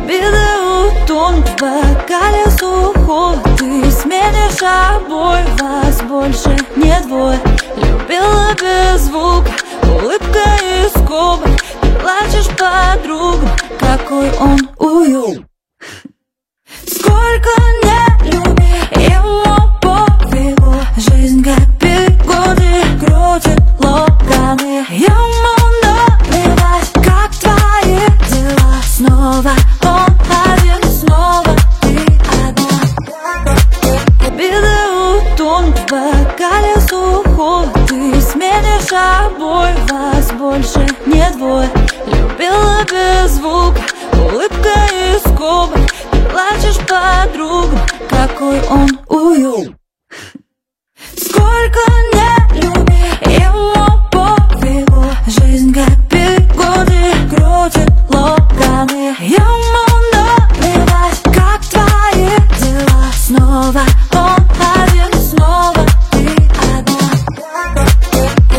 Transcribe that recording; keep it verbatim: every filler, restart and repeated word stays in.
Обиды утонут в бокале сухого. Ты сменишь обои, вас больше не двое. Любила без звука, улыбка и скобы. Ты плачешь подругам, какой он уют. Сколько не люби, ему пофигу. Жизнь как бигуди, крутит локоны. Ему наплевать, как твои дела. Снова он один, снова ты одна. Обиды утонут в бокале сухого. Ты сменишь обои, вас больше не двое. Любила без звука, улыбка и скобы. Ты плачешь подругам, какой он